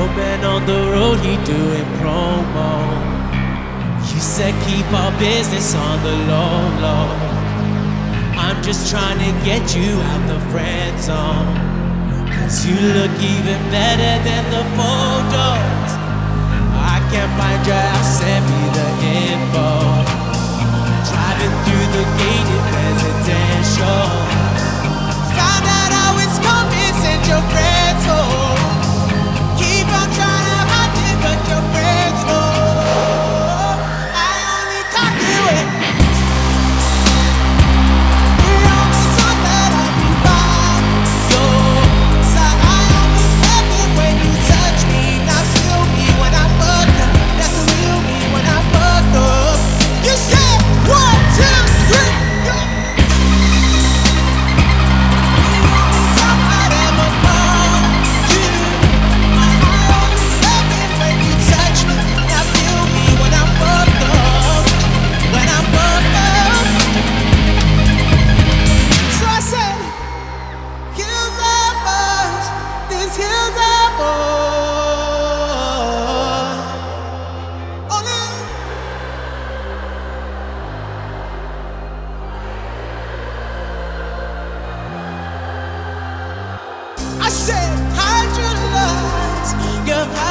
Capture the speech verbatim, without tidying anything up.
man on the road, he doing promo. You said keep our business on the low, low. I'm just trying to get you out the friend zone, cause you look even better than the photos. I can't find your house, send me the info. Driving through the gated residential, found out how it's coming, send your friends home. Keep on trying to hide it, but your friends know I only talk to it. The only time that I be by your side, I only love it when you touch me. Now feel me when I fucked up. That's the real me when I fucked up. You said one, two, three, go. The only time I'd ever call you. I only love it when you touch me. Now feel me when I fucked up. When I fucked up. So I said, heels up us, these heels up us. Only I said, hide your lies, your